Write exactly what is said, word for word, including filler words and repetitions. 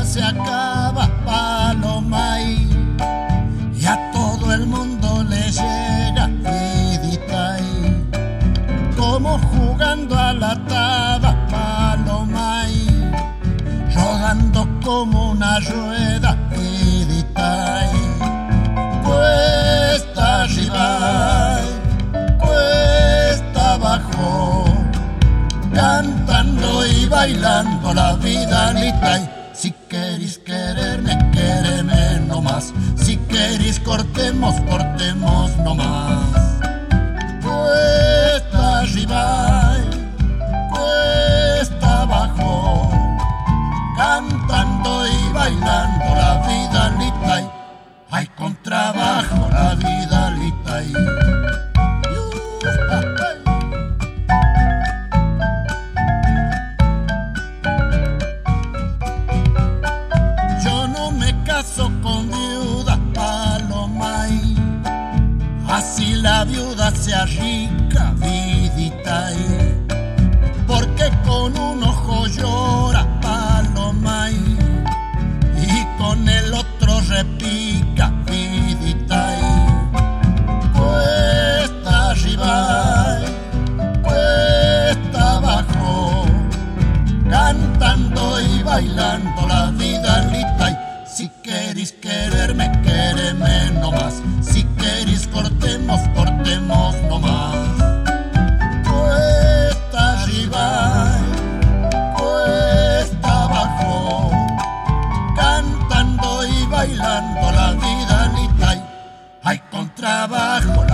se acaba, Palomay, y a todo el mundo le llega vidita ahí, como jugando a la taba, Palomay, rodando como una rueda, vidita ahí, cuesta arriba, cuesta abajo, cantando y bailando la vida litay. Si querís quererme, quéreme nomás. Si querís cortemos, cortemos nomás. Cuesta arriba, cuesta abajo, cantando y bailando la vida litay. Ay, con trabajo la vida litay. Con viuda, Palomay, así la viuda sea rica, vidita ahí, porque con un ojo llora, Palomay, y con el otro repica, vidita ahí, cuesta arriba, cuesta abajo, cantando y bailando la vida litay. Si querís quererme, quéreme nomás. Si querís cortemos, cortemos nomás. Cuesta arriba, cuesta abajo, cantando y bailando la vida litay. Ay, con trabajo